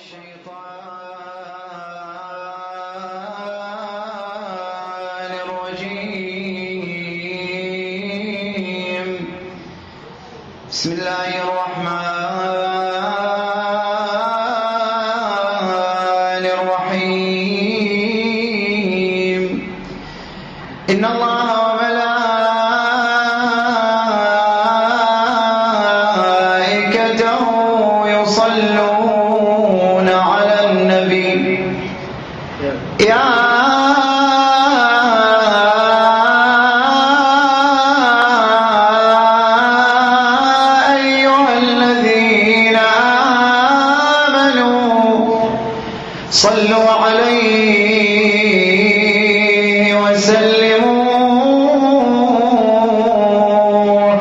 الشيطان الرجيم. بسم الله الرحمن الرحيم. إن الله وملائكته يصلون على النبي يا أيها الذين آمنوا صلوا عليه وسلموا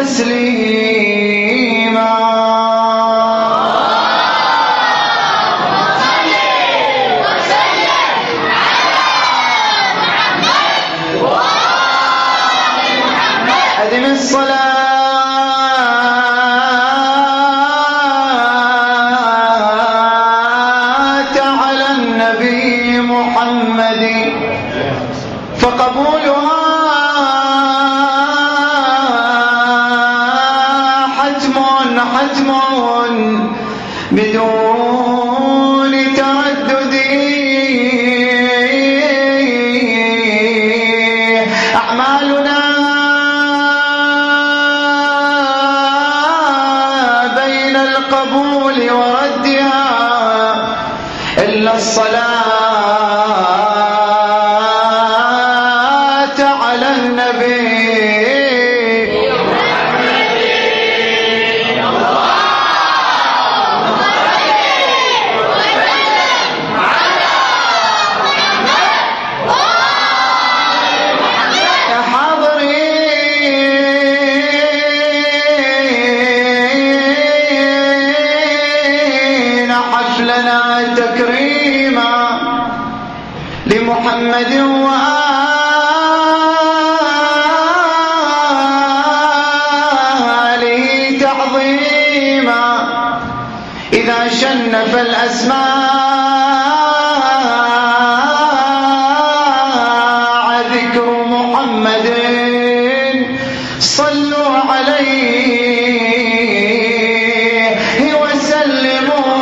تسليما. أدم الصلاة على النبي محمد فقبولها حتم بدون تردد. أعمالنا بين القبول وردها إلا الصلاة على النبي. حفلنا تكريما لمحمد وآله تعظيما. إذا شنف الأسماع ذكر محمد صلوا عليه وسلموا.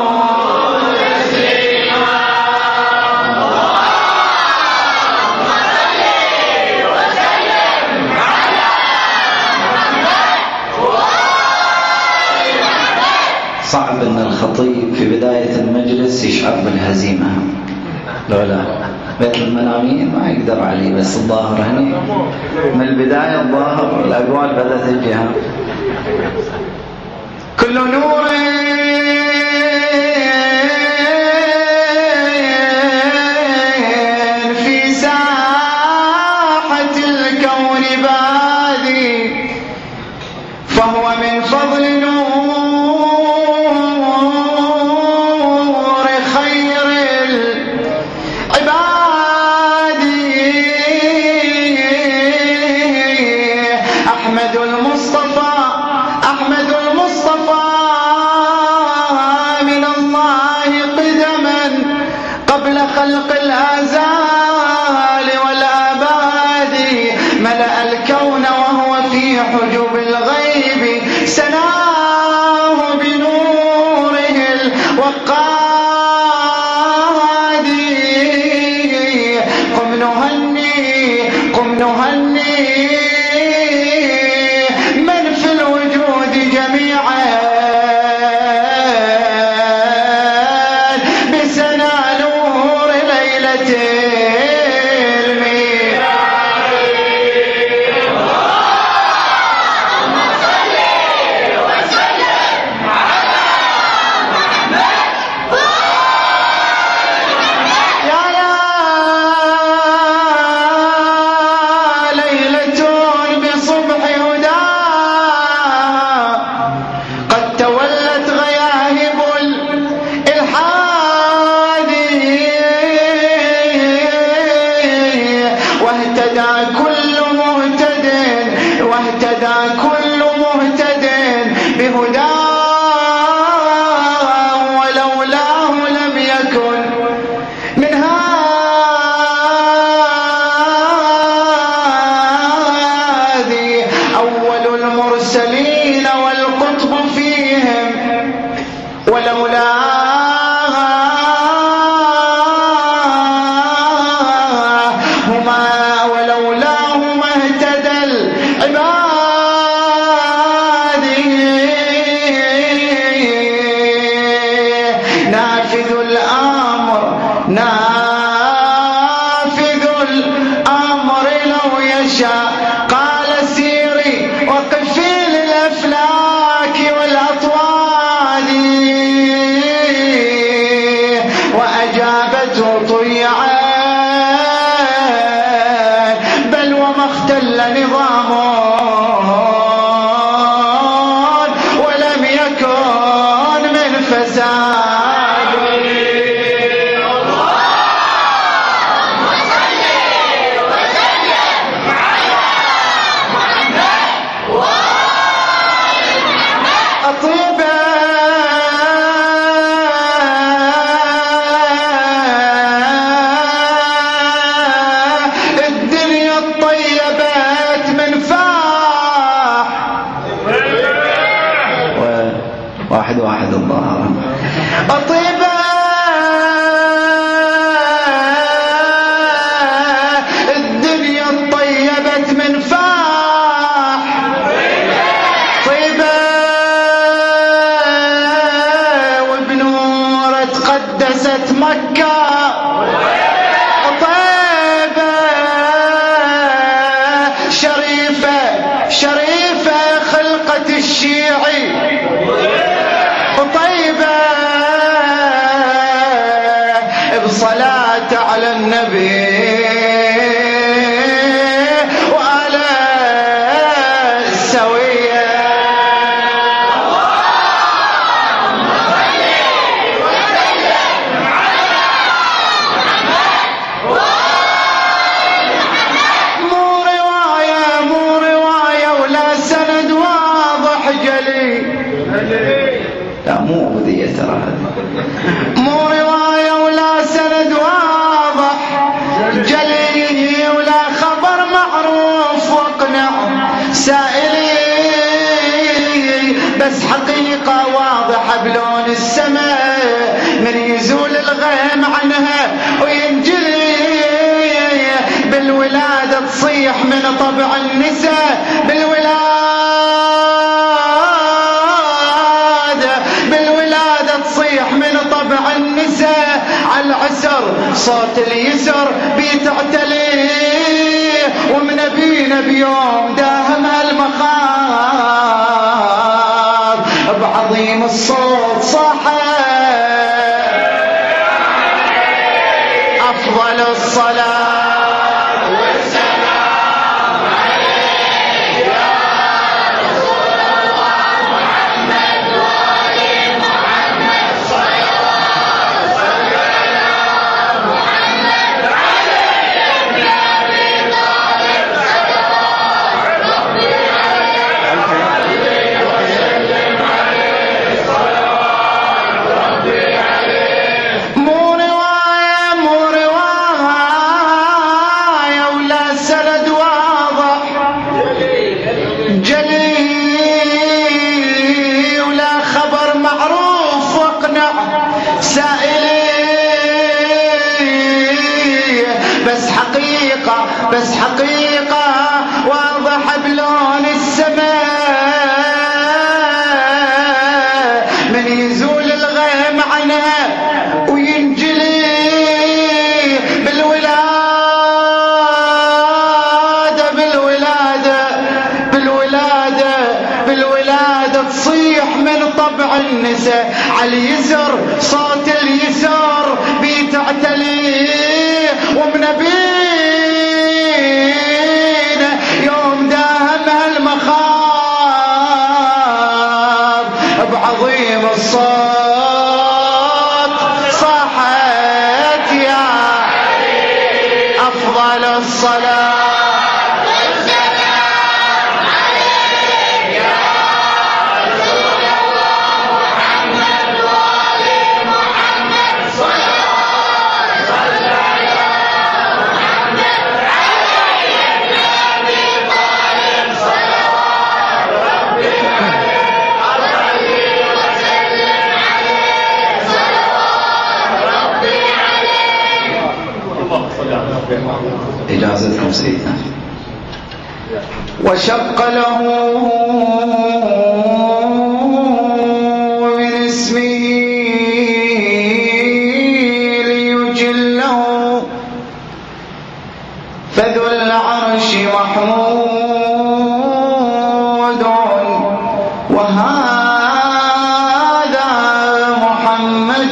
صعب أن الخطيب في بداية المجلس يشعر بالهزيمة، لا بيت المنامين ما يقدر عليه، بس الظاهر هني من البداية الظاهر الأقوال بدأت تجيها. كل نور في ساحة الكون بادي فهو من فضل نور خير العباد. أحمد المصطفى من الله قدما قبل خلق الآزال والآباد. ملأ الكون وهو في حجب الغيب سناه بنوره الوقاد. قم نهني من في الوجود جميعا بسنا نور ليلة ولولاهما اهتدى العباد. نافذ الأمر لو يشاء قال سيري وقفي للأفلاك والأطوال، وأجابته طيعا بل وما اختل نظام ولم يكن من فساد. واحد الله طيبة الدنيا طيبت من فاح، طيبة وبنور تقدست مكة، طيبة شريفة خلقة الشيعي، طيبة بصلاة على النبي وعلى السوية. مو رواية ولا سند واضح جلي، لا مو عبودية ترى هذه، مو رواية ولا سند واضح جلي ولا خبر معروف واقنع سائلي، بس حقيقة واضحة بلون السماء من يزول الغيم عنها وينجلي، بالولادة تصيح من طبع النساء، بالولادة تصيح من طبع النساء، على العسر صوت اليسر بيتعتلي، ومنبينا بيوم داهم المخاض بعظيم الصوت صاحب أفضل الصلاة بس حقيقة واضح بلون السماء من يزول الغيم عنها وينجلي، بالولادة تصيح من طبع النساء، على اليسر صوت اليسر بيتعتلي، ومنبينا يوم داهم المخاض بعظيم الصوت صاحت يا أفضل الصلاة. إجازتكم سيدنا. وشق له من اسمه ليجله فذو العرش محمود وهذا محمد.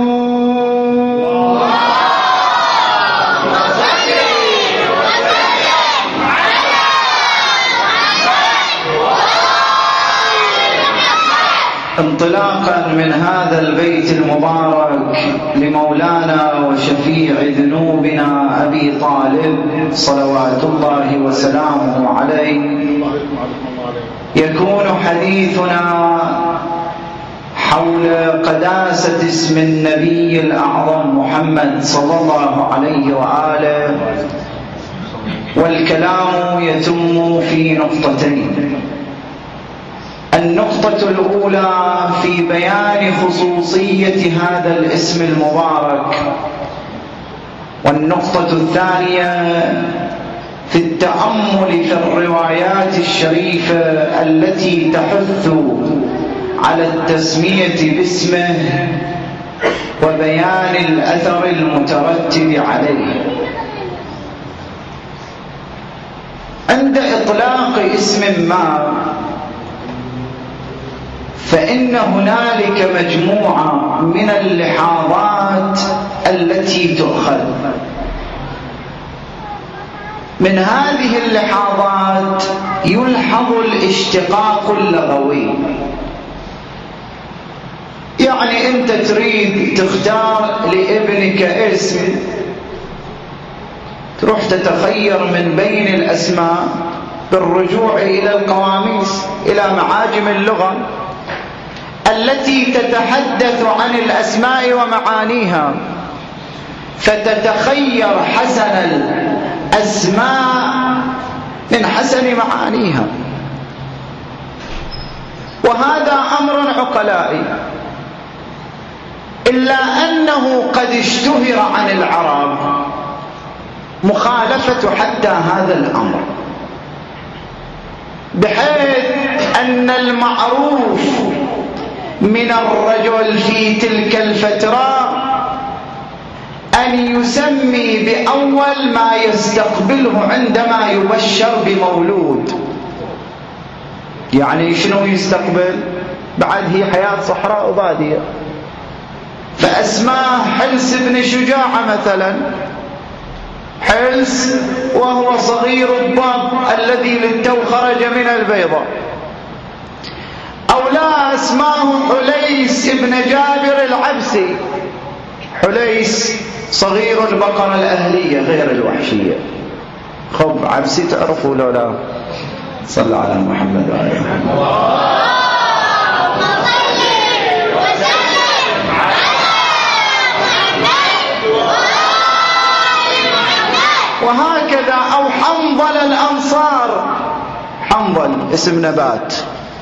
انطلاقا من هذا البيت المبارك لمولانا وشفيع ذنوبنا أبي طالب صلوات الله وسلامه عليه، يكون حديثنا حول قداسة اسم النبي الأعظم محمد صلى الله عليه وآله، والكلام يتم في نقطتين. النقطة الأولى في بيان خصوصية هذا الاسم المبارك، والنقطة الثانية في التأمل في الروايات الشريفة التي تحث على التسمية باسمه وبيان الأثر المترتب عليه. عند إطلاق اسم ما فإن هنالك مجموعة من اللحاظات التي تؤخذ. من هذه اللحاظات يلحظ الاشتقاق اللغوي، يعني أنت تريد تختار لابنك اسم، تروح تتخير من بين الأسماء بالرجوع إلى القواميس، إلى معاجم اللغة التي تتحدث عن الأسماء ومعانيها، فتتخير حسن الأسماء من حسن معانيها. وهذا أمر عقلائي، إلا أنه قد اشتهر عن العرب مخالفة حتى هذا الأمر، بحيث أن المعروف من الرجل في تلك الفترة أن يسمي بأول ما يستقبله عندما يبشر بمولود. يعني شنو يستقبل؟ بعد هي حياة صحراء وبادية، فأسماه حلس بن شجاعة مثلا، حلس وهو صغير الضب الذي للتو خرج من البيضة. أو لا، اسماه حليس بن جابر العبسي، حليس صغير البقرة الأهلية غير الوحشية. خب عبسي تعرفوا لو لا؟ صلى على محمد وآله محمد. وهكذا. أو حنظل الأنصار، حنظل اسم نبات،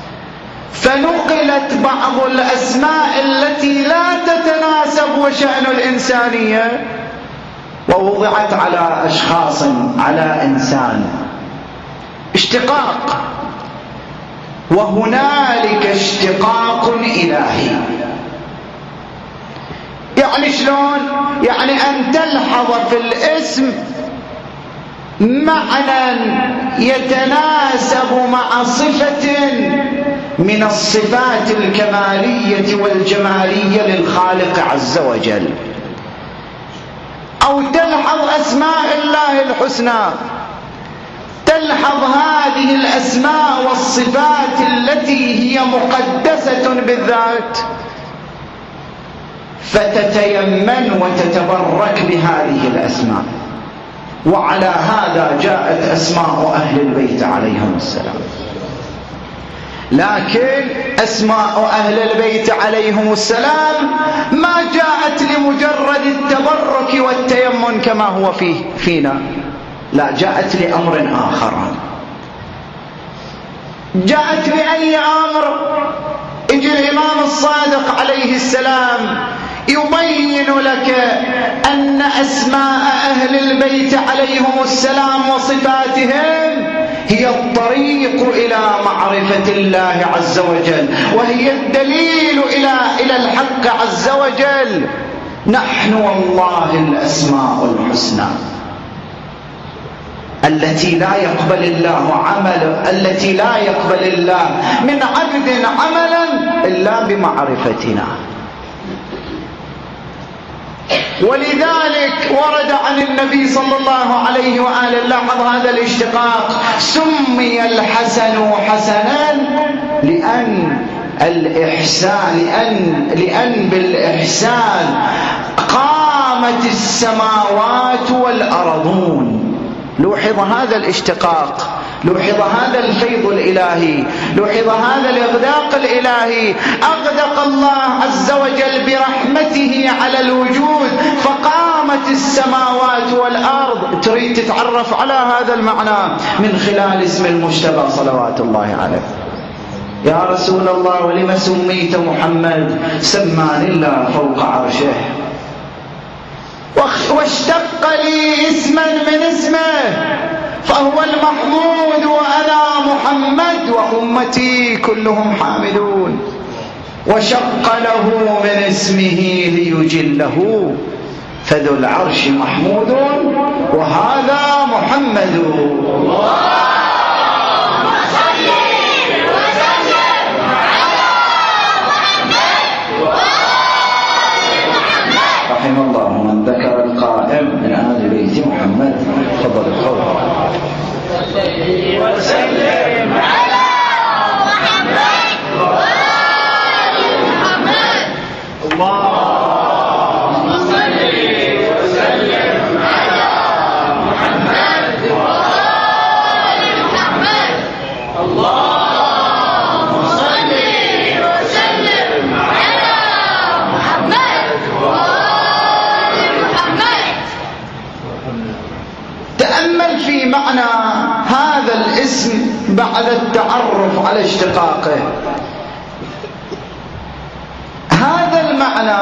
فنقلت بعض الأسماء التي لا تتناسب وشأن الإنسانية ووضعت على أشخاص، على إنسان. اشتقاق. وهنالك اشتقاق إلهي. يعني شلون؟ يعني أن تلحظ في الاسم معنى يتناسب مع صفة من الصفات الكمالية والجمالية للخالق عز وجل. أو تلحظ أسماء الله الحسنى، تلحظ هذه الأسماء والصفات التي هي مقدسة بالذات، فتتيمن وتتبرك بهذه الأسماء. وعلى هذا جاءت أسماء أهل البيت عليهم السلام. لكن أسماء أهل البيت عليهم السلام ما جاءت لمجرد التبرك والتيمن كما هو فينا، لا، جاءت لأمر آخر. جاءت بأي أمر؟ يجي الإمام الصادق عليه السلام يبين يبين لك أن أسماء أهل البيت عليهم السلام وصفاتهم هي الطريق إلى معرفة الله عز وجل، وهي الدليل إلى الحق عز وجل. نحن والله الأسماء الحسنى التي لا يقبل الله من عبد عملا إلا بمعرفتنا. ولذلك ورد عن النبي صلى الله عليه وآله، لاحظ هذا الاشتقاق، سمي الحسن حسنا لأن بالإحسان قامت السماوات والأرضون. لوحظ هذا الاشتقاق، لوحظ هذا الفيض الإلهي، لوحظ هذا الإغداق الإلهي. أغدق الله عز وجل برحمته على الوجود فقامت السماوات والأرض. تريد تتعرف على هذا المعنى من خلال اسم المجتبى صلوات الله عليه. يا رسول الله ولم سميت محمد؟ سماني الله فوق عرشه واشتق لي اسما من اسمه فهو المحمود وأنا محمد وأمتي كلهم حامدون. وشق له من اسمه ليجله فذو العرش محمود وهذا محمد. رحم الله من ذكر القائم من آل بيت محمد. تفضل القول. وسلم على محمد وآل محمد. اللهم صل وسلم على محمد وآل محمد. اللهم صل وسلم على محمد وآل محمد. تأمل في معنى هذا الاسم بعد التعرف على اشتقاقه. هذا المعنى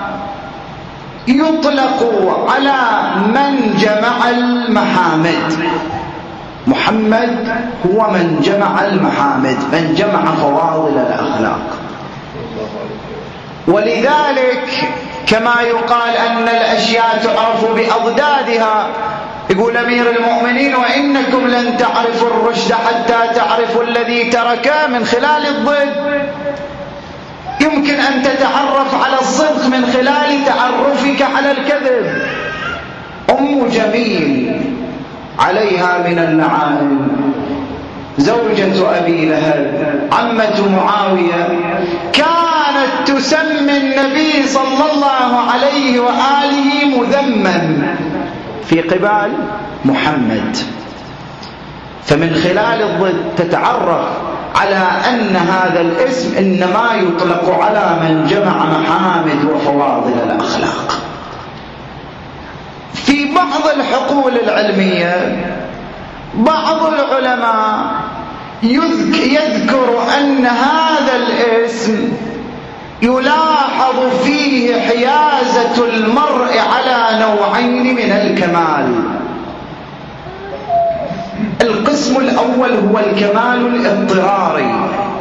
يطلق على من جمع المحامد. محمد هو من جمع المحامد، من جمع فواضل الأخلاق. ولذلك كما يقال أن الأشياء تعرف بأضدادها. يقول أمير المؤمنين: وإنكم لن تعرفوا الرشد حتى تعرفوا الذي تركه من خلال الضد. يمكن أن تتعرف على الصدق من خلال تعرفك على الكذب. أم جميل عليها من اللعائن، زوجة أبي لهب، عمة معاوية، كانت تسمي النبي صلى الله عليه وآله مذمما في قبال محمد. فمن خلال الضد تتعرف على أن هذا الاسم إنما يطلق على من جمع محامد وفواضل الأخلاق. في بعض الحقول العلمية بعض العلماء يذكر أن هذا الاسم يلاحظ فيه حيازة المرء على نوعين من الكمال. القسم الأول هو الكمال الاضطراري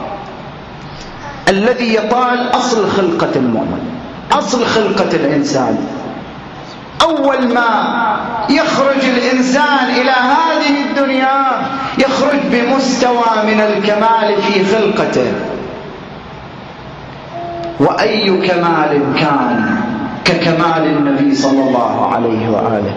الذي يطال أصل خلقة المؤمن، أصل خلقة الإنسان. أول ما يخرج الإنسان إلى هذه الدنيا يخرج بمستوى من الكمال في خلقته. وأي كمال كان ككمال النبي صلى الله عليه وآله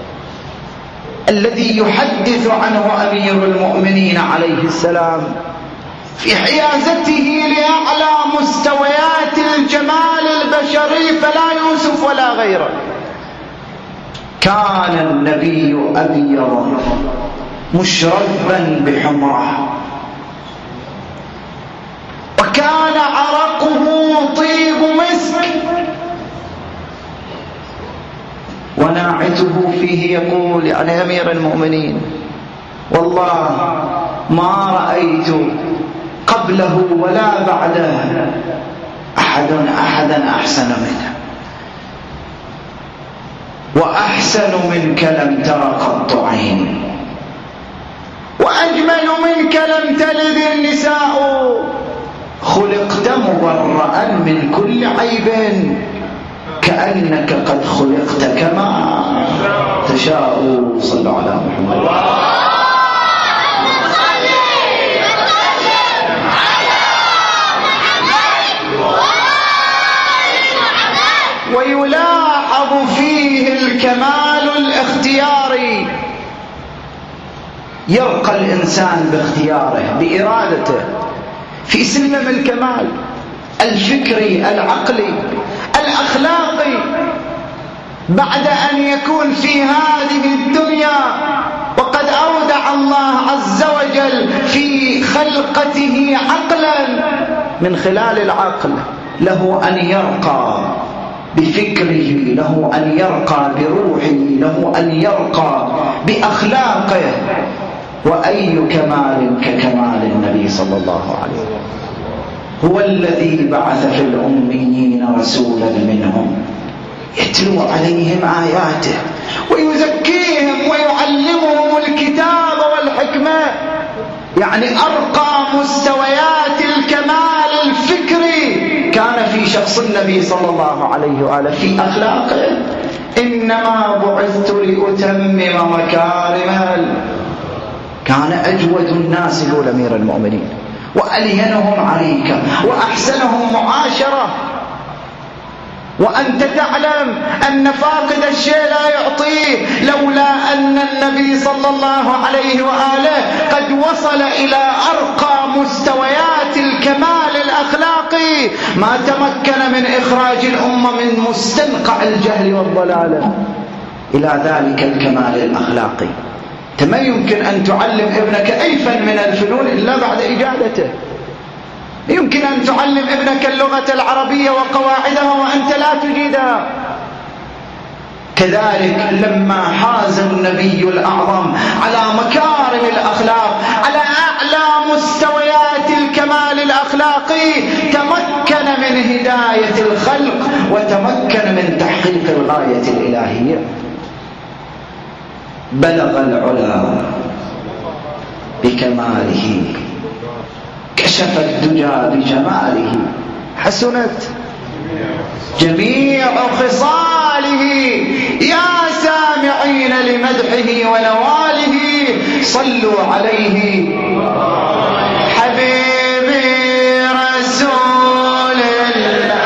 الذي يحدث عنه أمير المؤمنين عليه السلام في حيازته لأعلى مستويات الجمال البشري فلا يوسف ولا غيره. كان النبي أبيض مشربا بحمره، وكان عرقه طيب مسك، وناعته فيه يقول يعني أمير المؤمنين: والله ما رأيت قبله ولا بعده أحدا أحسن منه. وأحسن منك لم تر قط عين، وأجمل منك لم تلد النساء، خلقت مبرأ من كل عيب، كأنك قد خلقت كما تشاء. صلوا على محمد. ويلاحظ فيه الكمال الاختياري، يرقى الإنسان باختياره بإرادته في سلم الكمال الفكري العقلي الأخلاقي، بعد أن يكون في هذه الدنيا وقد أودع الله عز وجل في خلقته عقلا، من خلال العقل له أن يرقى بفكره، له أن يرقى بروحه، له أن يرقى بأخلاقه. وأي كمال ككمال النبي صلى الله عليه وسلم. هو الذي بعث في الأميين رسولا منهم يتلو عليهم آياته ويزكيهم ويعلمهم الكتاب والحكمة، يعني أرقى مستويات الكمال الفكري كان في شخص النبي صلى الله عليه وآله، في أخلاقه. إنما بعثت لأتمم مكارم، كان أجود الناس يقول أمير المؤمنين، وألينهم عريكة، وأحسنهم معاشرة. وأنت تعلم أن فاقد الشيء لا يعطيه، لولا أن النبي صلى الله عليه وآله قد وصل إلى أرقى مستويات الكمال الأخلاقي ما تمكن من إخراج الأمة من مستنقع الجهل والضلال إلى ذلك الكمال الأخلاقي. ما يمكن أن تعلم ابنك أي فن من الفنون إلا بعد إجادته. يمكن أن تعلم ابنك اللغة العربية وقواعدها وأنت لا تجيدها. كذلك لما حاز النبي الأعظم على مكارم الأخلاق، على أعلى مستويات الكمال الأخلاقي، تمكن من هداية الخلق وتمكن من تحقيق الغاية الإلهية. بلغ العلا بكماله، كشف الدجى بجماله، حسنت جميع خصاله. يا سامعين لمدحه ونواله صلوا عليه حبيبي رسول الله.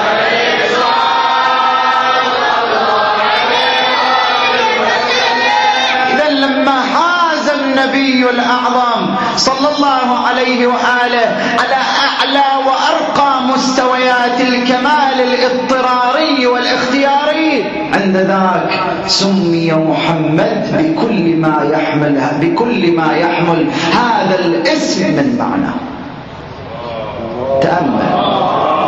إذا لما حاز النبي الأعظم صلى الله عليه وآله على أعلى وأرقى مستويات الكمال الاضطراري والاختياري، عند ذاك سمي محمد بكل ما يحمل هذا الاسم من معنى. تأمل.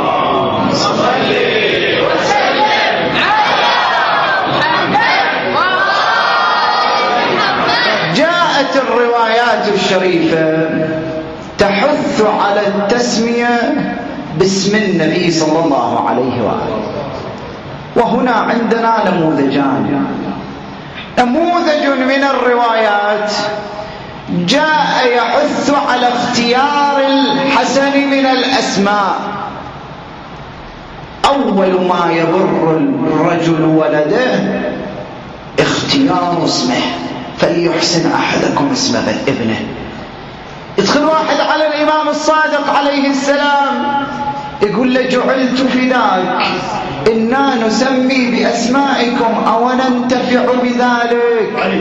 جاءت الروايات الشريفة تحث على التسمية باسم النبي صلى الله عليه وآله. وهنا عندنا نموذجان. نموذج من الروايات جاء يحث على اختيار الحسن من الأسماء. أول ما يبر الرجل ولده اختيار اسمه، فليحسن أحدكم اسم ابنه. يدخل واحد على الإمام الصادق عليه السلام يقول له جعلت فداك، إنا نسمي بأسمائكم أو ننتفع بذلك.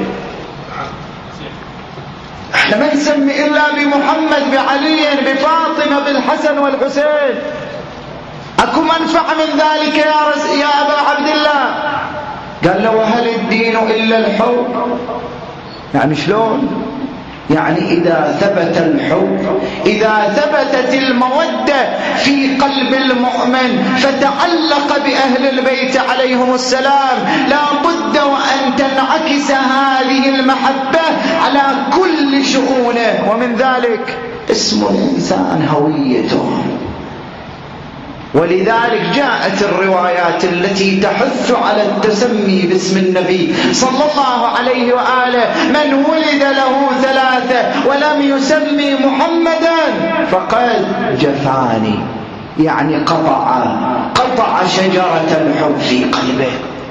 احنا ما نسمي إلا بمحمد، بعلي، بفاطمة، بالحسن والحسين. أكو منفع من ذلك يا أبا عبد الله؟ قال له وهل الدين إلا الحب؟ يعني شلون؟ يعني إذا ثبت الحب، إذا ثبتت المودة في قلب المؤمن فتعلق بأهل البيت عليهم السلام، لا بد وأن تنعكس هذه المحبة على كل شؤونه. ومن ذلك اسم الإنسان هويته، ولذلك جاءت الروايات التي تحث على التسمي باسم النبي صلى الله عليه وآله: من ولد له 3 ولم يسمي محمدا فقد جفاني، يعني قطع شجرة الحب في قلبه.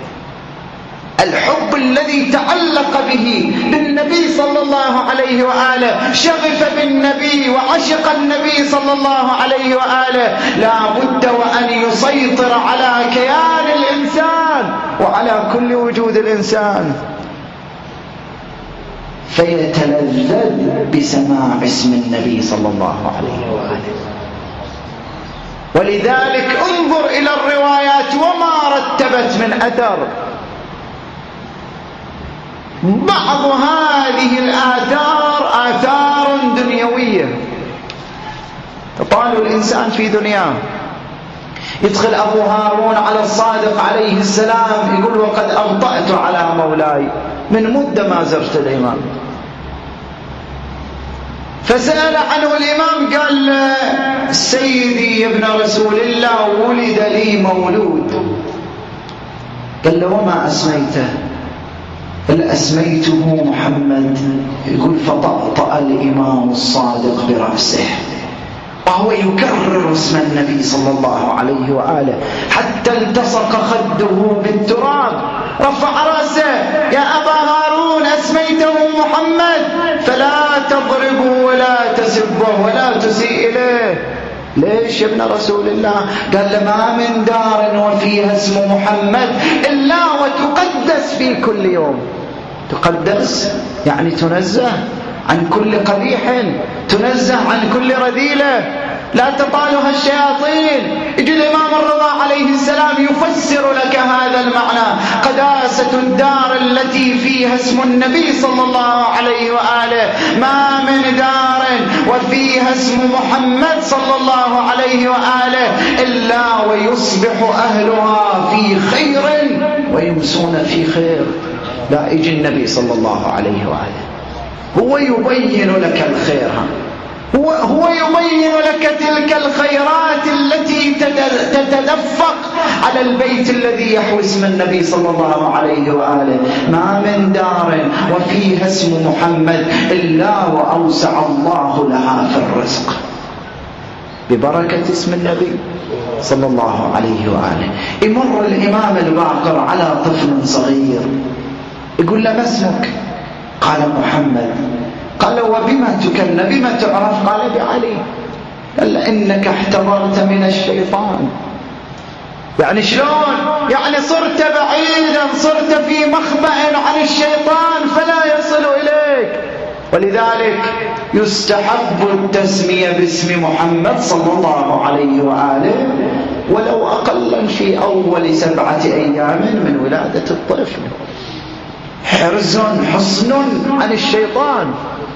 الحب الذي تعلق به بالنبي صلى الله عليه وآله، شغف بالنبي وعشق النبي صلى الله عليه وآله، لا بد وأن يسيطر على كيان الإنسان وعلى كل وجود الإنسان، فيتلذذ بسماع اسم النبي صلى الله عليه وآله. ولذلك انظر إلى الروايات وما رتبت من أثر. بعض هذه الآثار آثار دنيوية، تطال الإنسان في دنياه. يدخل أبو هارون على الصادق عليه السلام يقول: وقد أبطأت على مولاي، من مدة ما زرت الإمام. فسأل عنه الإمام قال: سيدي يا ابن رسول الله ولد لي مولود. قال له: وما أسميته؟ قال: أسميته محمد. يقول: فطأطأ الإمام الصادق برأسه وهو يكرر اسم النبي صلى الله عليه وآله حتى التصق خده بالتراب. رفع رأسه: يا أبا هارون أسميته محمد فلا تضربه ولا تسبه ولا تسيء إليه. ليش يا ابن رسول الله؟ قال: ما من دار وفيها اسم محمد إلا وتقدس في كل يوم. تقدس يعني تنزه عن كل قبيح، تنزه عن كل رذيلة، لا تطالها الشياطين. يجي الإمام الرضا عليه السلام يفسر لك هذا المعنى: قداسة الدار التي فيها اسم النبي صلى الله عليه وآله، ما من دار وفيها اسم محمد صلى الله عليه وآله إلا ويصبح أهلها في خير ويمسون في خير. لا، يجي النبي صلى الله عليه وآله هو يبين لك الخير، هو يبين لك تلك الخيرات التي تتدفق على البيت الذي يحوي اسم النبي صلى الله عليه وآله. ما من دار وفيها اسم محمد إلا وأوسع الله لها في الرزق ببركة اسم النبي صلى الله عليه وآله. يمر الإمام الباقر على طفل صغير يقول له: ما اسمك؟ قال: محمد. قال: وبما تكن؟ بما تعرف؟ قال: بعلي. قال: إنك احتضرت من الشيطان. يعني شلون؟ يعني صرت بعيدا، صرت في مخبأ عن الشيطان فلا يصل إليك. ولذلك يستحب التسمية باسم محمد صلى الله عليه وآله ولو أقلا في أول 7 أيام من ولادة الطفل، حرز حصن عن الشيطان.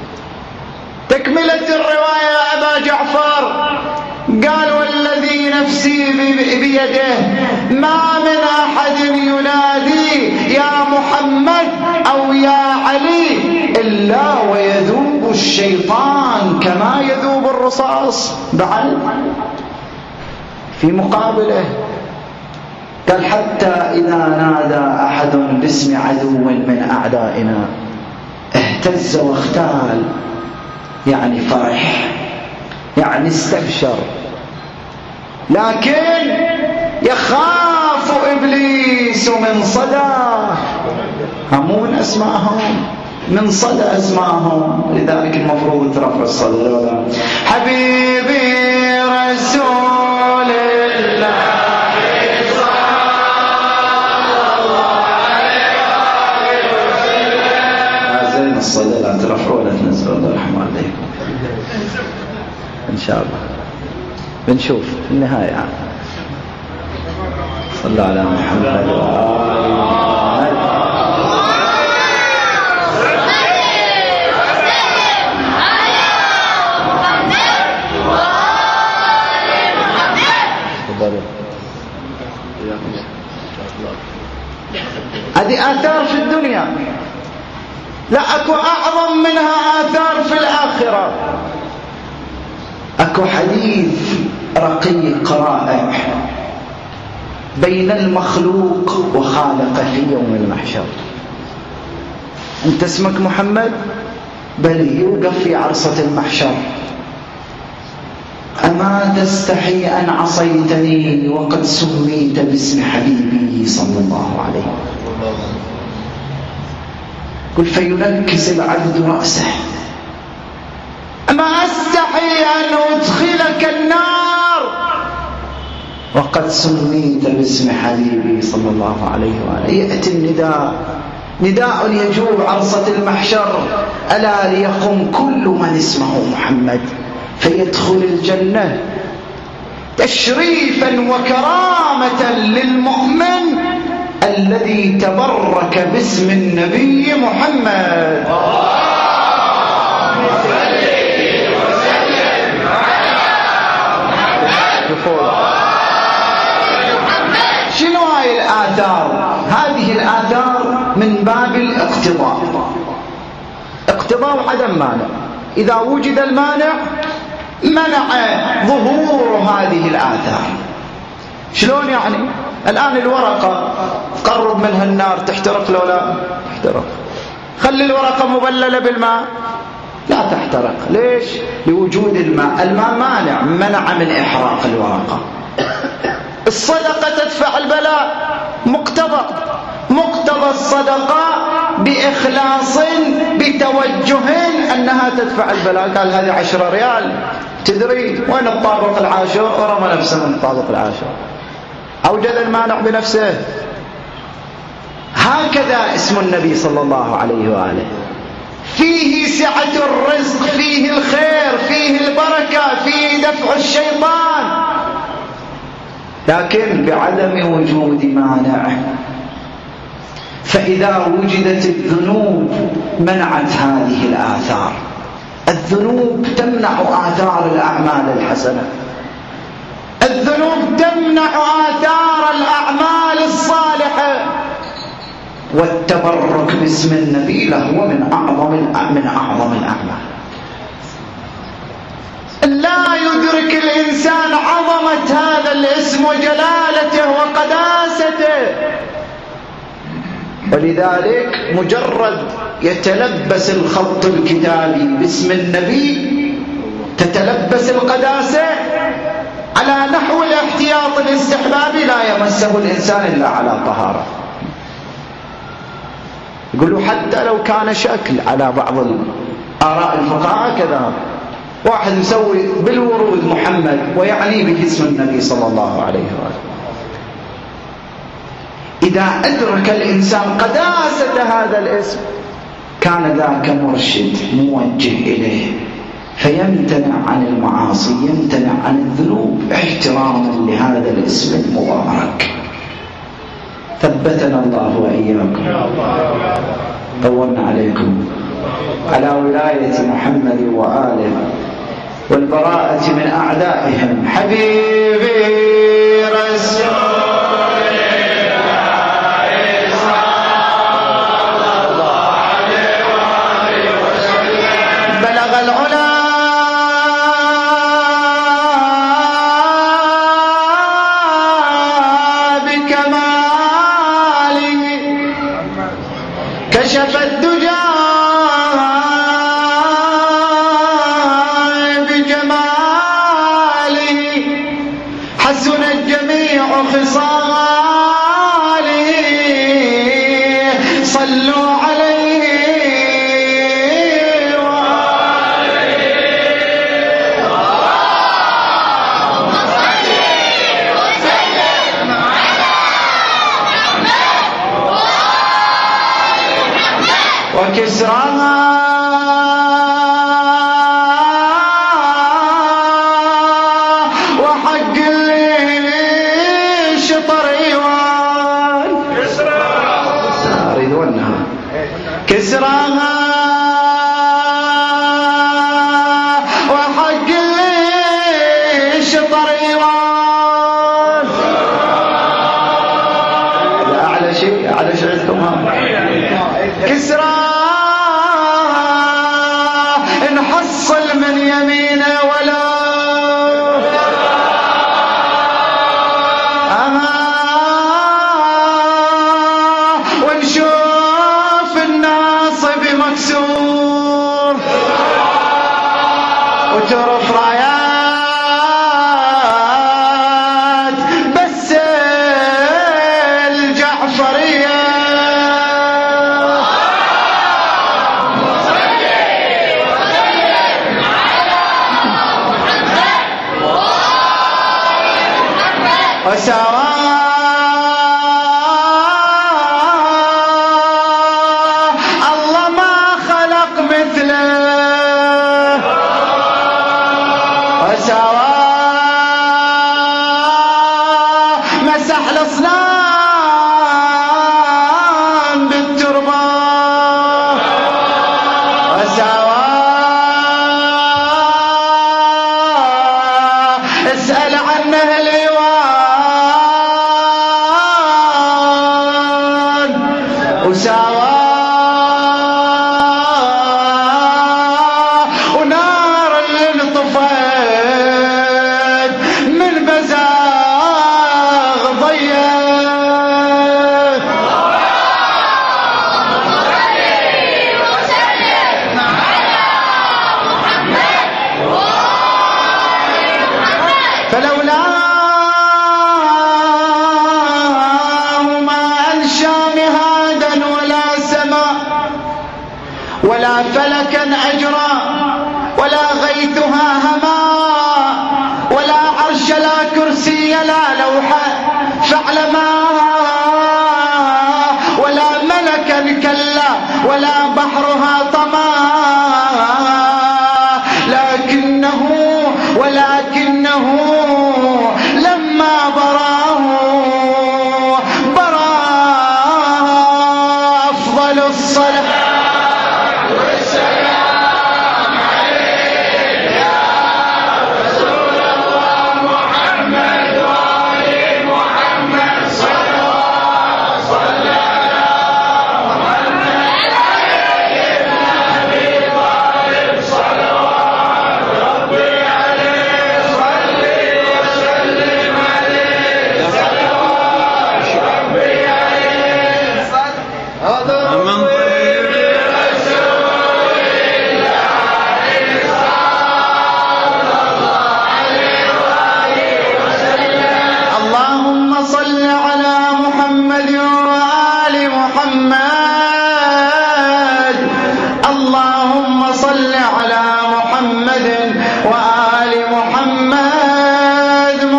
تكملة الرواية يا أبا جعفر قال: والذي نفسي بيده ما من أحد ينادي يا محمد أو يا علي إلا ويذوب الشيطان كما يذوب الرصاص. بعد في مقابله قال: حتى إذا نادى أحد باسم عدو من أعدائنا اهتز واختال، يعني فرح، يعني استبشر، لكن يخاف إبليس من صدى، مو من أسمائهم، من صدى أسمائهم. لذلك المفروض ترفع الصدى. حبيبي رسول الله الصلاة لا ترفعوا ولا تنزلوا. الله يرحمه عليكم إن شاء الله. بنشوف في النهاية. صلى على محمد هذه آثار في الدنيا، لا أكو أعظم منها آثار في الآخرة. أكو حديث رقيق رائع بين المخلوق وخالقه في يوم المحشر. أنت اسمك محمد؟ بل يوقف في عرصة المحشر. أما تستحي أن عصيتني وقد سميت باسم حبيبي صلى الله عليه وسلم؟ قل فينكس العبد رأسه: أما أستحي أن أدخلك النار وقد سميت باسم حبيبي صلى الله عليه وآله. يأتي النداء، نداء يجوب عرصة المحشر: ألا ليقم كل من اسمه محمد فيدخل الجنة تشريفا وكرامة للمؤمن الذي تبرك باسم النبي محمد. شنو هاي الآثار؟ هذه الآثار من باب الاقتضاء، اقتضاء وعدم مانع. إذا وجد المانع منع ظهور هذه الآثار. شلون يعني؟ الآن الورقة قرب منها النار تحترق لو لا تحترق؟ خلي الورقة مبللة بالماء لا تحترق. ليش؟ لوجود الماء. الماء مانع، منع من إحراق الورقة. الصدقة تدفع البلاء، مقتضى الصدقة بإخلاص بتوجه أنها تدفع البلاء. قال هذه 10 ريال، تدري وين الطابق العاشر؟ ورمى نفسه من الطابق العاشر، أوجد المانع بنفسه. هكذا اسم النبي صلى الله عليه وآله، فيه سعة الرزق، فيه الخير، فيه البركة، فيه دفع الشيطان، لكن بعدم وجود مانع. فإذا وجدت الذنوب منعت هذه الآثار. الذنوب تمنع آثار الأعمال الحسنة، الذنوب تمنع آثار الأعمال الصالحة. والتبرك باسم النبي له من أعظم الأعمال. لا يدرك الإنسان عظمة هذا الاسم وجلالته وقداسته، ولذلك مجرد يتلبس الخط الكتابي باسم النبي تتلبس القداسة على نحو الاحتياط الاستحبابي، لا يمسه الإنسان إلا على طهارة. يقولوا حتى لو كان شكل على بعض آراء الفقهاء كذا، واحد يسوي بالورود محمد ويعني به اسم النبي صلى الله عليه وآله، إذا أدرك الإنسان قداسة هذا الاسم كان ذاك مرشد موجه إليه، فيمتنع عن المعاصي، يمتنع عن الذنوب احتراما لهذا الاسم المبارك. ثبتنا الله وإياكم. طولنا عليكم على ولاية محمد وآله والبراءة من أعدائهم. حبيبي رسول الله ما خلق مثله وسواه مسح الأصنام بالتربة وسواه اسأل عنه الإيوان وسواه ونار اللي انطفت من بزاغ ضيق فلولاه ما أنشأ مهادا ولا سماء ولا فلكا أجرى ولا غيثها هما ولا عرش لا كرسي لا لوحة فاعلما ولا ملكا كلا ولا بحرها طما ولكنه لما براه أفضل الصلاة والسلام عليك يا رسول الله محمد وآل محمد صلى على محمد عليك ابن أبي طالب صلوات ربي عليه صلي وسلم عليه صلوات ربي عليه هذا من طيب رسول الله صلى الله عليه وآله وسلم اللهم صل على محمد وآل محمد اللهم صل على محمد وآل محمد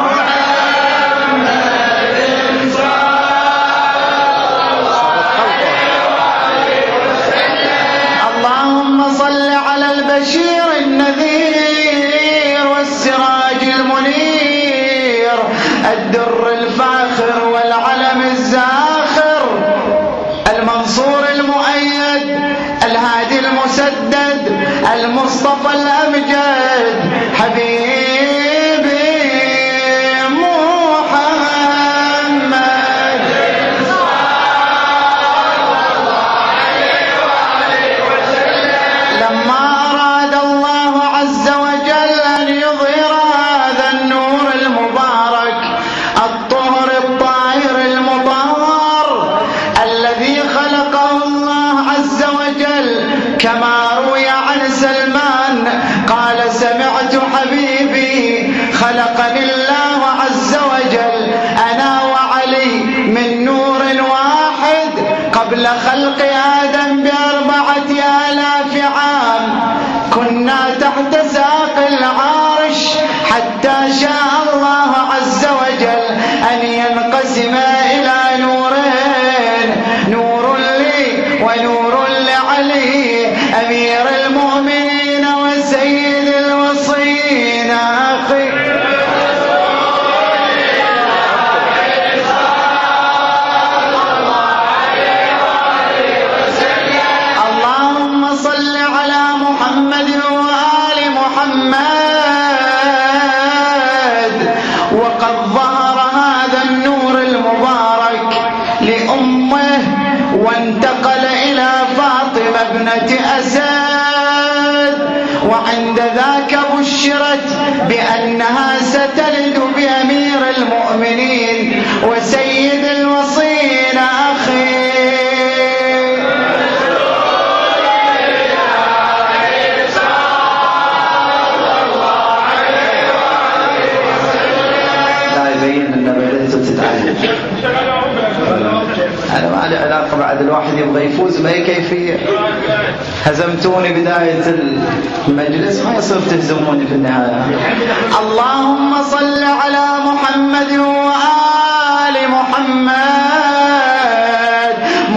اللهم صل على البشير النذير والسراج المنير الدر الفاخر والعلم الزاخر المنصور المؤيد الهادي المسدد المصطفى الأمجد حبيبي محمد لما أراد الله عز وجل أن يظهر هذا النور المبارك الطهر الطاهر المطهر الذي خلقه الله عز وجل كما روي عن سلمان قال سمعت حبيبي خلقني الله عز وجل أنا وعلي من نور واحد قبل خلق آدم ب4,000 عام كنا تحت ساق العرش حتى شاء الله عز وجل أن ينقسم إلى نورين نور لي ونور لعلي أمير المؤمنين وسيد الوصيين أخي اللهم صل على محمد وآل محمد وقد ظهر هذا النور المبارك لأمه وانتقل إلى فاطمة ابنة أسد وعند ذاك بشرت بأنها ستلد بأمير المؤمنين وسيد الوصيين أخي أنا ما لي علاقة بعد الواحد يبغى يفوز بأي كيفية هزمتوني بداية المجلس ما يصير تهزموني في النهاية اللهم صل على محمد محمد وآل محمد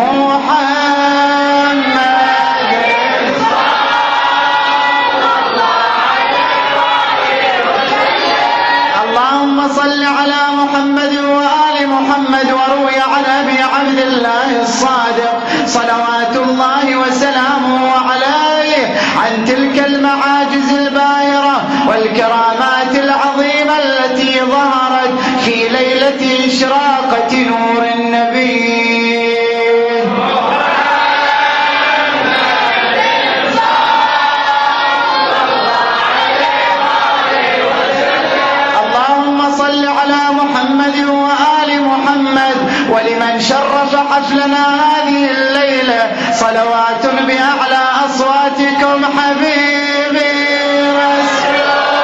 اللهم صل على محمد وآل محمد. وروي عن أبي عبد الله الصادق صلوات الله وسلامه عليه عن تلك المعاجز الباهرة والكرامات العظيمة التي ظهرت في ليلة إشراقة نور النبي. ولمن شرف حفلنا هذه الليلة صلوات بأعلى أصواتكم حبيبي رسول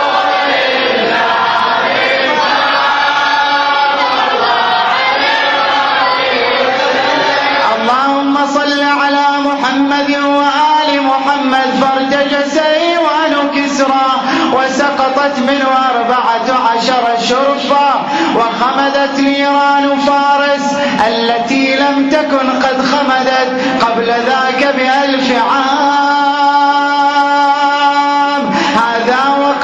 الله. اللهم صل على محمد وآل محمد. فارتجس إيوان كسرى وسقطت منه 14 شرفا وخمدت نيران فارس التي لم تكن قد خمدت قبل ذاك ب1000 عام. هذا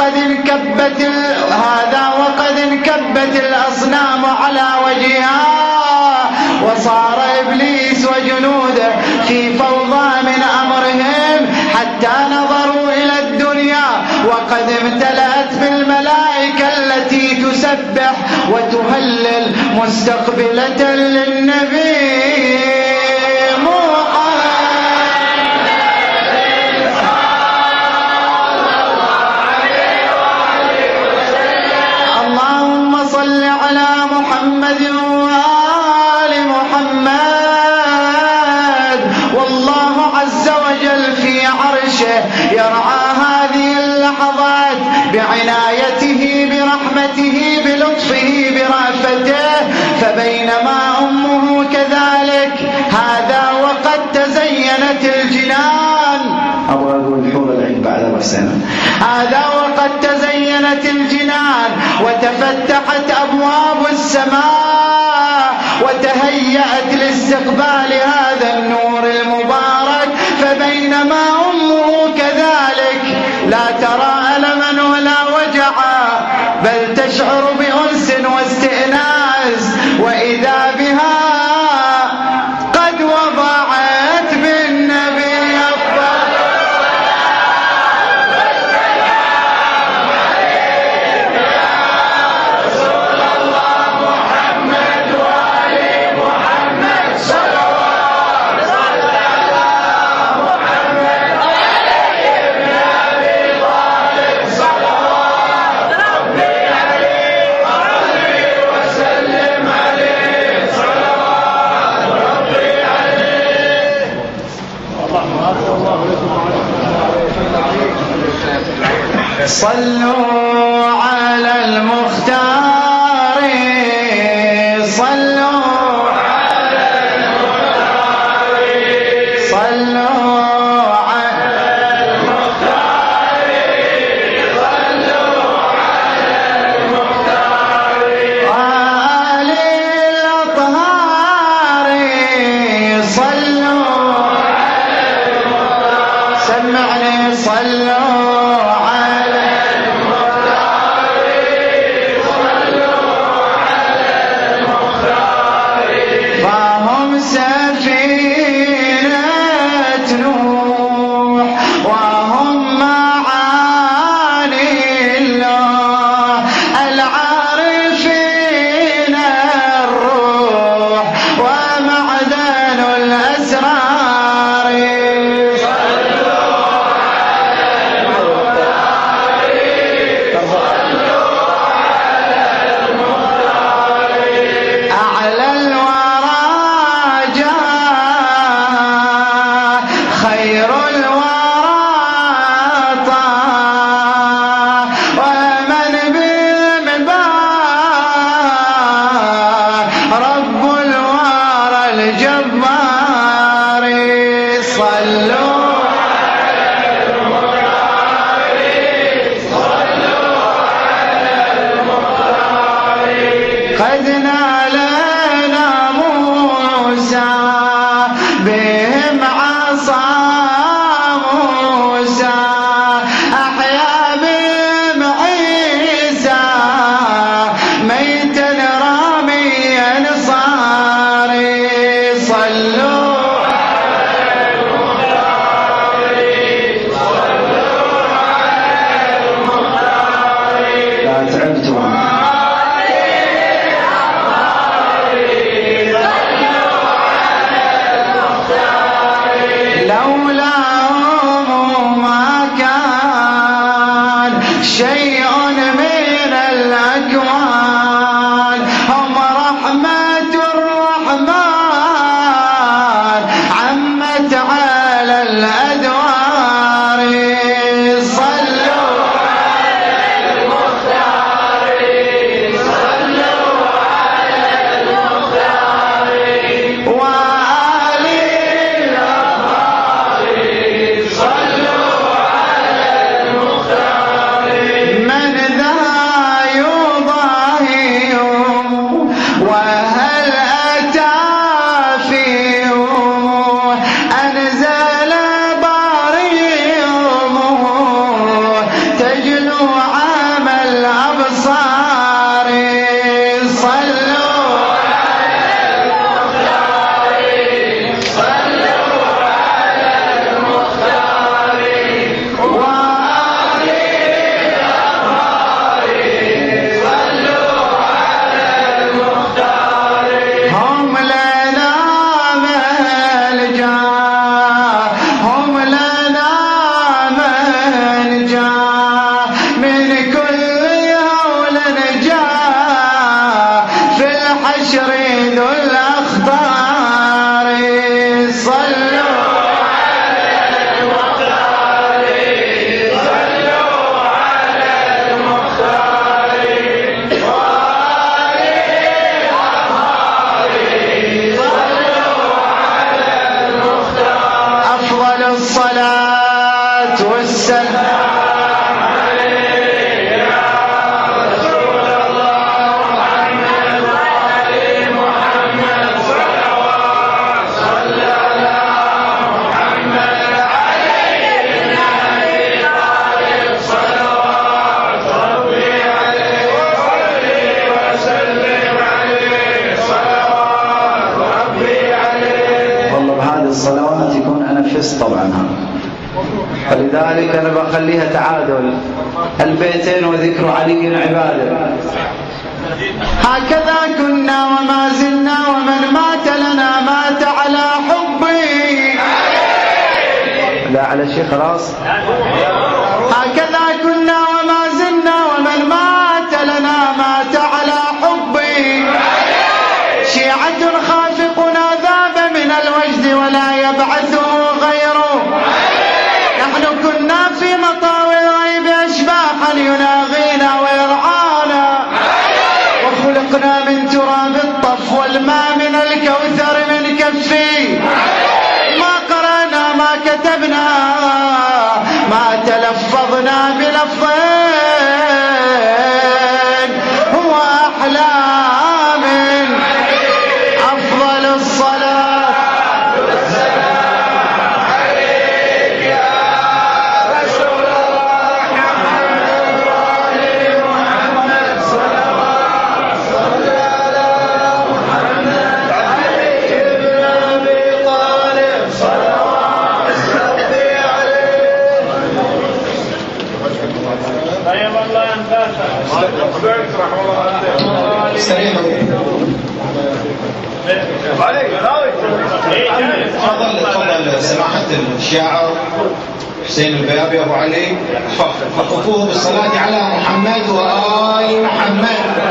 وقد انكبت الأصنام على وجهها وصار إبليس وجنوده في فوضى من أمرهم حتى نظروا إلى الدنيا وقد امتلأت بالملائكة التي تسبح وتهلل مستقبلة للنبي اللهم صل على محمد وآل محمد. والله عز وجل في عرشه يرعى هذه اللحظات بعنايته برحمته بلطفه برأفته. فبينما أمه كذلك هذا وقد تزينت الجنان هذا وقد تزينت الجنان وتفتحت أبواب السماء وتهيأت لاستقبال هذا النور المبارك. فبينما أمه كذلك لا ترى ألما ولا وجعا بل تشعر بأنس واستئناس وإذا بها قد وضعت بالنبي أفضل رسول الله محمد وآل محمد صلوات محمد عليه ابن أبي طالب صلوات ربي عليه وسلم عليه صلوات ربي عليه. صلوا على المختار صلوا على المختار صلوا على المختار صلوا على المختار وآل الأطهار صلوا على المختار. سمعني صلوا الصلوات يكون أنا فزت طبعا فلذلك أنا بخليها تعادل البيتين وذكر علي عبادة. هكذا كنا وما زلنا ومن مات لنا مات على حبي. لا على شيء خلاص. هكذا كنا وما زلنا ومن مات لنا مات على حبي. شيعة خافقنا ذاب من الوجد ولا يبعثه غيره. نحن كنا في مطاوي الغيب أشباحا يناغينا ويرعانا. وخلقنا من تراب الطف والماء من الكوثر من كفي. ما قرأنا ما كتبنا ما تلفظنا بلفظ هو أحلام. أفضل الصلاة والسلام عليك يا رسول الله محمد صلوات صل على محمد علي بن أبي طالب صلوات ربي عليه. طيب الله ينفعك رحمه الله. تفضل سماحة الشاعر حسين البيابي أبو علي خففوه بالصلاة على محمد وآل محمد.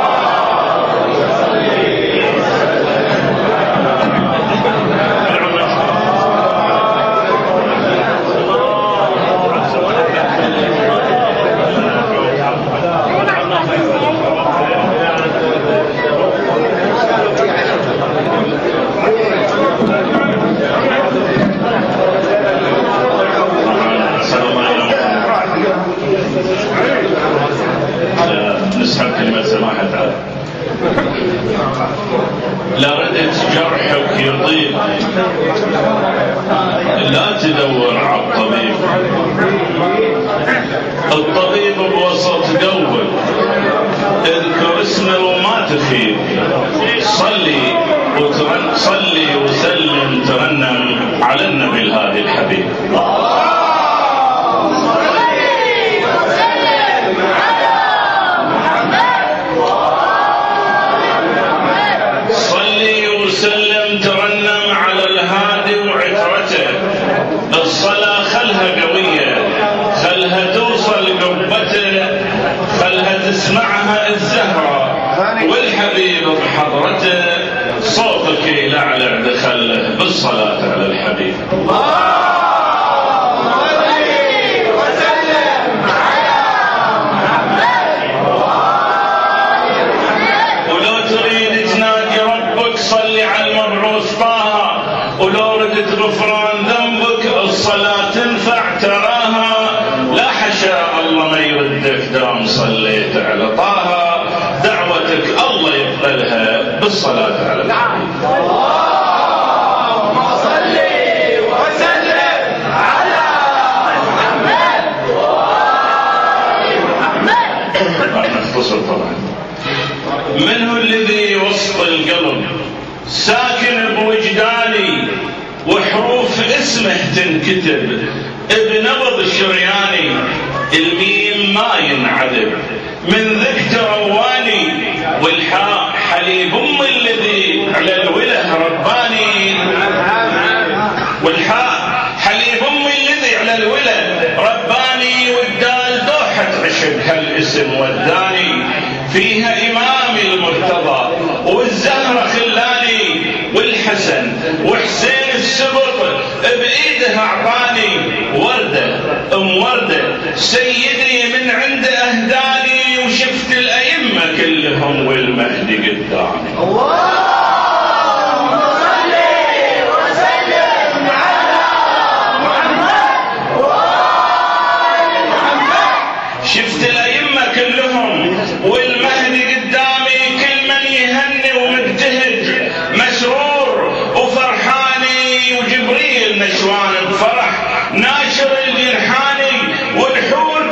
نسحب كلمة سماحة تعالى. لا ردت جرحك يطيب لا تدور على الطبيب. الطبيب بوسط قلبك اذكر اسمه وما تخيب. صلي وسلم ترنم على النبي الهادي الحبيب. ترنم على الهادي وعترته. الصلاة خلها قوية خلها توصل قربته خلها تسمعها الزهرة والحبيب بحضرته. صوتك يلعلع دخله بالصلاة على الحبيب. صلي على المبعوث طه. ولو ردت غفران ذنبك الصلاة تنفع تراها. لا حشاء الله ما يردك دام صليت على طه. دعوتك الله يقبلها بالصلاة على الحبيب. اللهم صل وسلم على محمد وآل محمد. راح نختصر طبعا. من هو الذي وسط القلب ساكن بوجداني وحروف اسمه تنكتب بنبض الشرياني. الميم ما ينعذب من ذك رواني. والحاء حليب أم الذي على الوله رباني. والحاء حليب أم الذي على الوله رباني. والدال دوحة عشب هالاسم وداني. فيها إمامي المرتضى والزهرة خلاني. والحسن وحسين السبط بإيده أعطاني. وردة وردة سيدي من عنده أهداني. وشفت الأئمة كلهم والمهدي قدامي. اللهم صل وسلم على محمد وآل محمد. شفت الأئمة كلهم والمهدي قدامي. كل من يهني ومبتهج مسرور وفرحاني. وجبريل نشوان بفرح ناشر الجرحاني. والحور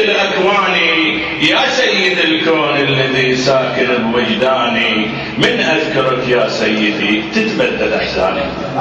الأكوان يا سيد الكون الذي ساكن بوجداني، من أذكرك يا سيدي تتبدد أحزاني.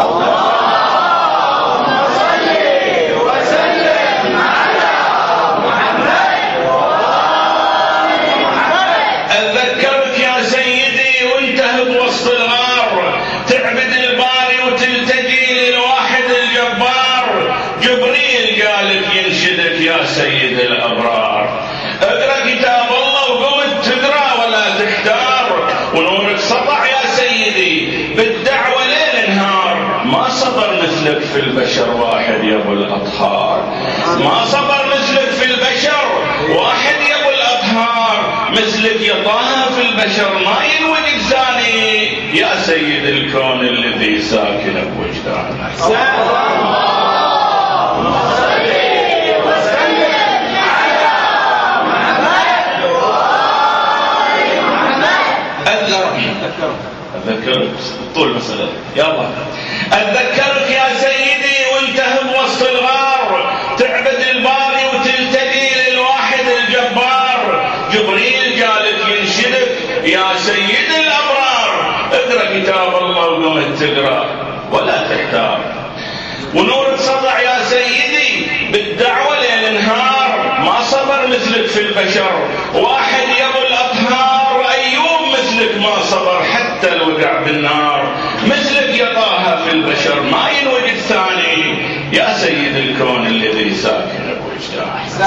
اللهم صل وسلم على محمد وآل محمد. أتذكرك يا سيدي وانت بوسط الغار تعبد الباري وتلتجي للواحد الجبار، جبريل قالك ينشدك يا سيد الأبرار. اقرأ كتاب الله وقمت تقرأ ولا تحتار، ونورك سطع يا سيدي بالدعوة ليل نهار. ما صبر مثلك في البشر واحد يا ابو الأطهار، ما صبر مثلك في البشر واحد يا ابو الأطهار. مثلك يا طه في البشر ما ينوجد ثاني، يا سيد الكون الذي ساكن بوجدانك. أتذكرك طول مسألة يا الله. أتذكرك يا سيدي وانت بوسط الغار تعبد الباري وتلتقي للواحد الجبار، جبريل قالك ينشدك يا سيد الأبرار. اقرأ كتاب الله وقمت تقرأ ولا تحتار، ونورك سطع يا سيدي بالدعوة ليل نهار. ما صبر مثلك في البشر واحد يا ابو الأطهار، أيوب مثلك ما صبر حتى الوقع بالنار. مثلك يا طه في البشر ما ينوجد ثاني، يا سيد الكون الذي ساكن بوجدانك.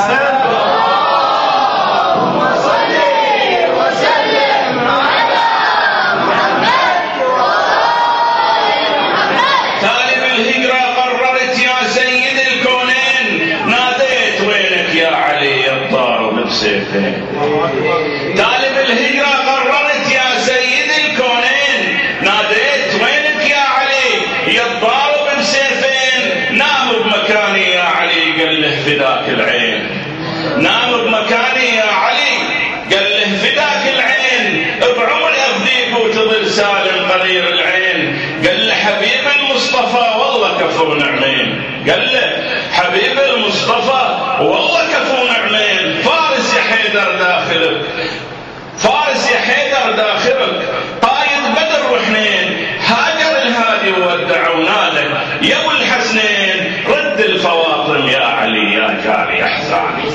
اللهم صل وسلم على محمد وآل محمد. طالب الهجرة قررت يا سيد الكونين، ناديت وينك يا علي الضارب بسيفين. طالب الهجرة قررت يا سيد الكونين، ناديت وينك يا علي يا الضارب بسيفين. نام بمكاني يا علي قال له فداك العين، نام بمكاني يا علي قال له فداك العين. بعمري افديك وتظل سالم قرير العين. قال له حبيب المصطفى والله كفو نعمين، قال له حبيب المصطفى والله كفو نعمين. فارس يا حيدر داخلك، فارس يا حيدر داخلك، قايد بدر وحنين. هاجر الهادي وودع ونادى يا ابو الحسنين، رد الفواطم يا علي يا جاري احزاني.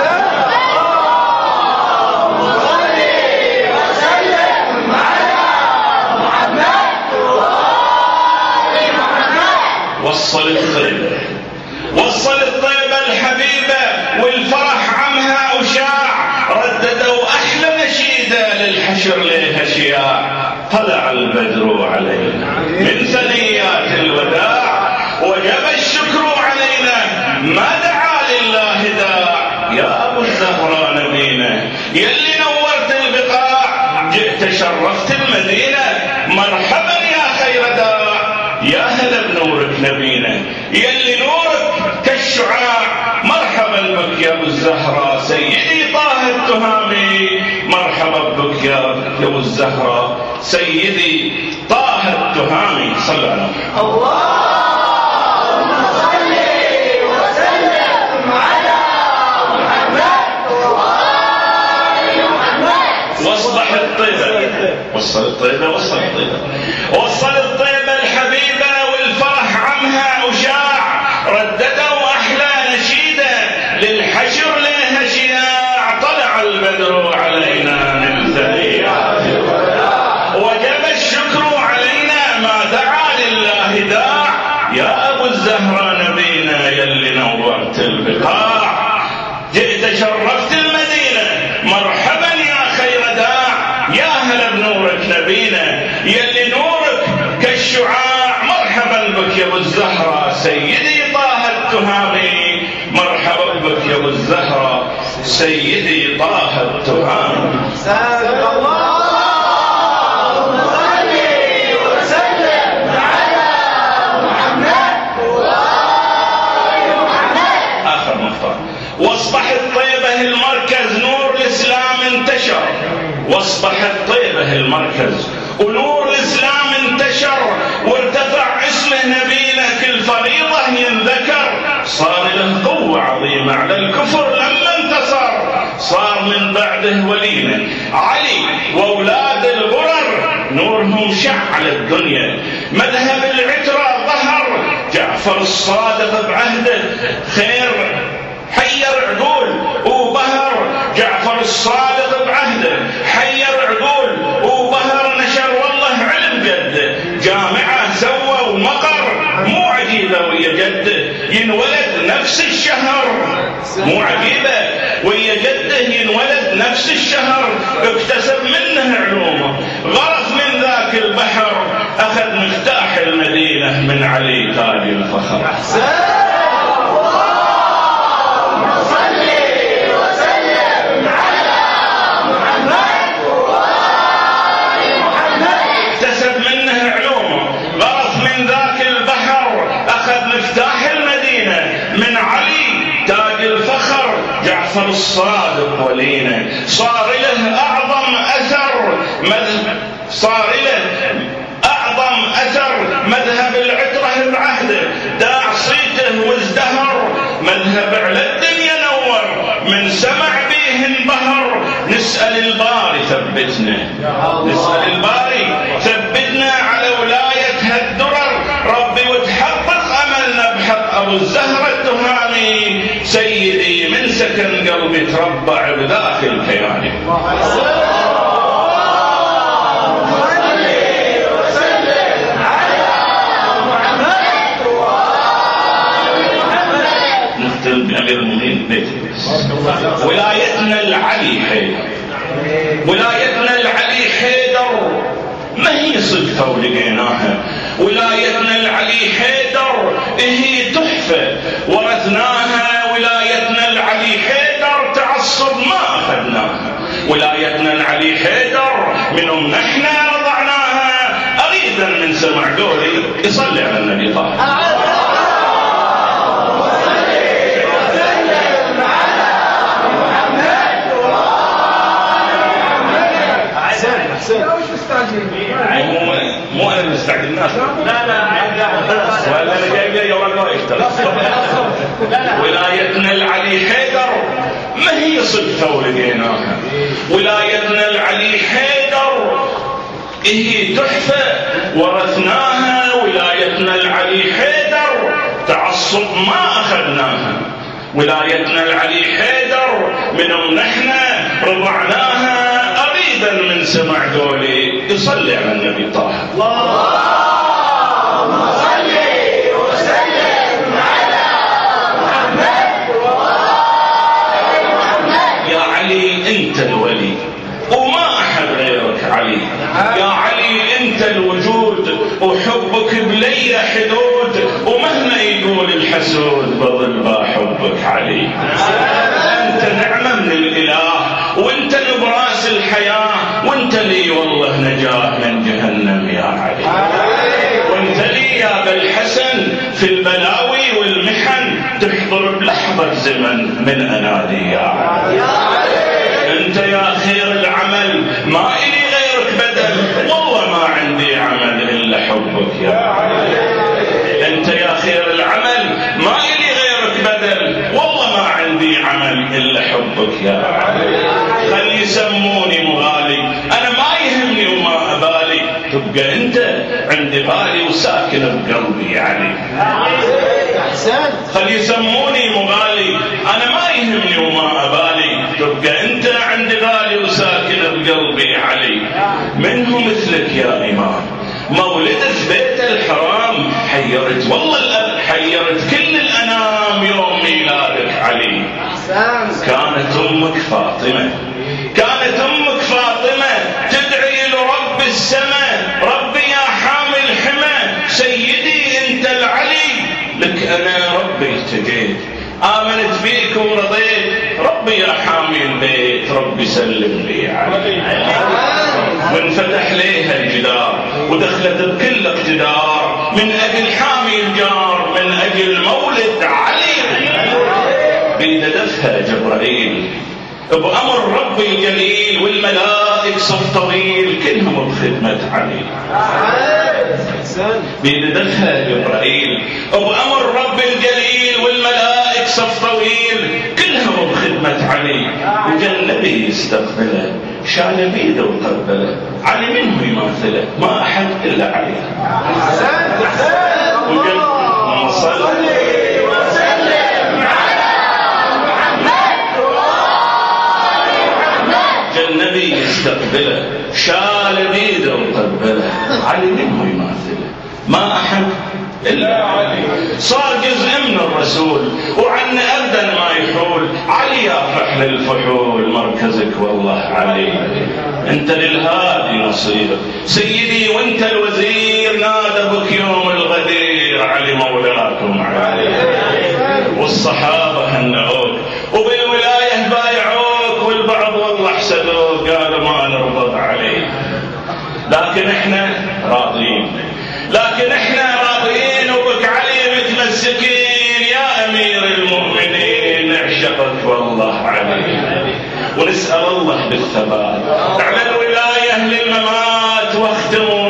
وصل الطيبة، وصل الطيبة الحبيبة والفرح عمها وشاع. رددوا أحلى نشيدة للحشر ليها شياع. طلع البدر علينا من ثنيات الوداع، وجب الشكر علينا ما دعا لله داع. يا أبو الزهراء نبينا يلي نورت البقاع، جئت شرفت المدينة مرحبا يا خير داع. يا هلا بنورك نبينا يلي نورك كالشعاع، مرحبا بك يا ابو الزهراء سيدي طه التهامي. مرحبا بك يا ابو الزهراء سيدي طه التهامي. صلى على محمد. اللهم صل وسلم على محمد وآل محمد. واصبح الطيبة، وصل الطيبة، وصل الطيبة، وصل الطيبة الحبيبة والفرح عمها وشاع. رددوا أحلى نشيدة للحشر لها شياع. طلع البدر علينا من ثنيات الوداع، وجب الشكر علينا ما دعا لله داع. يا أبو الزهراء نبينا يلي نورت البقاع، جئت شرفت المدينة مرحبا يا خير داع. يا هلا بنورك نبينا يلي نورك كالشعاع. مرحبا بك يا ابو الزهراء سيدي طه التهامي. مرحبا بك يا ابو الزهراء سيدي طه التهامي. اللهم صل وسلم على محمد وآل محمد. آخر مختار. واصبح الطيبة المركز، نور الإسلام انتشر. واصبحت طيبة المركز ونور الإسلام انتشر، وارتفع اسمه نبينا كل فريضة ينذكر. صار له قوة عظيمة على الكفر لما انتصر. صار من بعده ولينا. علي وأولاد الغرر نورهم شع على الدنيا. مذهب العترة ظهر، جعفر الصادق بعهده خير حير عقول وبهر. جعفر الصادق بعهده حير عقول وبهر، نشر والله علم جده، جامعة سوى ومقر. مو عجيبة ويا جده ينولد نفس الشهر، مو عجيبة ويا جده ينولد نفس الشهر. اكتسب منه علومه، غرف من ذاك البحر، أخذ مفتاح المدينة من علي تاج الفخر. من علي تاج الفخر جعفر الصادق ولينا. صار له أعظم أثر مذهب العترة بعهده، داع صيته وازدهر. مذهب على الدنيا نور، من سمع بيه انبهر. نسأل الباري ثبتنا، نسأل الباري ثبتنا على ولاية هالدرر ربي، وتحقق أملنا بحق أبو الزهرة التهامي سيدي. من سكن قلبي تربع بذاك الكيان. بأمير المؤمنين بيت ولايتنا العلي حيدر. ولايتنا العلي حيدر ما هي صدفة ولقيناها. ولايتنا العلي حيدر هي تحفة ورثناها. ولايتنا العلي حيدر تعصب ما أخذناها. ولايتنا العلي حيدر من نحن رضعناها. أريد من سمع قولي يصلي على النبي طه. مو انا اللي استعجل الناس، لا ولا انا جايب لي والله يختلف. ولايتنا العلي حيدر ما هي صدفه ولقيناها. ولايتنا العلي حيدر هي تحفه ورثناها. ولايتنا العلي حيدر تعصب ما اخذناها. ولايتنا العلي حيدر من نحن رضعناها. من سمع قولي يصلي على النبي طه. اللهم صل وسلم على محمد وآل محمد. يا علي انت الولي وما احد غيرك علي. يا علي انت الوجود وحبك بلي حدود. ومهما يقول الحسود بظل بحبك علي. انت نعمة من الاله وانت نبراس الحياة. وانت لي والله نجاة من جهنم يا علي. وانت لي يا ابا الحسن في البلاوي والمحن تحضر بلحظة زمن من انادي يا علي. انت يا خير العمل ما الي غيرك بدل. والله ما عندي عمل الا حبك يا علي. انت يا خير العمل ما الي غيرك بدل. والله ما عندي عمل الا حبك يا علي. خلي يسموني مغالي انا ما يهمني وما ابالي. تبقى انت عندي بالي وساكن بقلبي يا علي. خلي يسموني مغالي انا ما يهمني وما ابالي. تبقى انت عندي بالي وساكن بقلبي يا علي. منه مثلك يا امام مولدك بيت الحرام. حيرت والله حيرت كل الانام يوم ميلادك علي. كانت امك فاطمه، كانت امك فاطمه تدعي لرب السماء. ربي يا حامي الحمى سيدي انت العلي. لك انا ربي التقيت امنت فيك ورضيت. ربي يا حامي البيت ربي سلم لي علي. وانفتح ليها الجدار ودخلت بكل اقتدار. من اجل حامي الجار من اجل مولد علي. بيدفها جبرائيل بأمر ربي الجليل. والملائك صف طويل كلهم بخدمة علي. بيدفها جبرائيل بأمر ربي الجليل. والملائك صف طويل كلهم بخدمة علي. وجا النبي يستقبله شال بيده وقبله. علي منه يماثله؟ ما أحد إلا علي. وجا صلي وسلم على محمد وآل محمد. جا النبي يستقبله شال بيده وقبله. علي منه يماثله؟ ما أحد إلا علي. صار جزء من الرسول وعن أبدا ما يحول. علي يا فحل الفحول مركزك والله علي. أنت للهادي نصير سيدي وأنت الوزير. نادى بك يوم الغدير علي مولاكم علي. والصحابة هنعوك وبالولاية بايعوك والبعض والله حسدوك قالوا ما نرضى علي. لكن احنا راضين. لكن احنا راضيين وبك علي متمسكين. يا امير المؤمنين نعشقك والله علي. ونسأل الله بالثبات على الولاية للممات واختموا